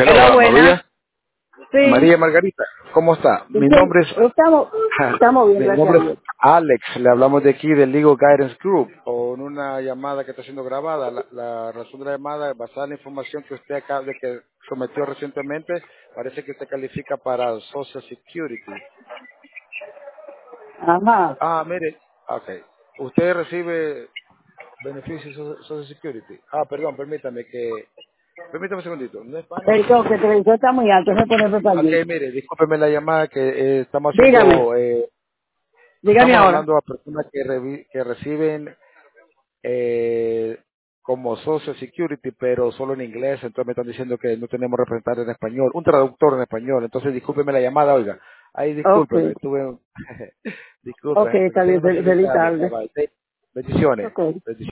Hola, Hello, buenas. María. Sí. María Margarita, ¿cómo está? ¿Y quién? Estamos bien, Mi gracias a nombre es Dios. Alex. Le hablamos de aquí del Legal Guidance Group con una llamada que está siendo grabada. La razón de la llamada es basada en la información que usted acaba de que sometió recientemente. Parece que usted califica para Social Security. Ajá. Mire, ok. Usted recibe beneficios de Social Security. Perdón, permítame un segundito. ¿No es Spanish? Perdón, que el televisor está muy alto, se pone para Ok, allí. mire, discúlpeme la llamada que estamos Dígame, haciendo. dígame Estamos ahora. hablando a personas que reciben como Social Security, pero solo en inglés. Entonces me están diciendo que no tenemos representante en español, un traductor en español. Entonces discúlpeme la llamada, oiga. Ay, Ok, discúlpeme, ok, discúlpeme, que está bien, tenga una feliz feliz tarde. Bye tarde. bye. Bendiciones. Ok. Bendiciones.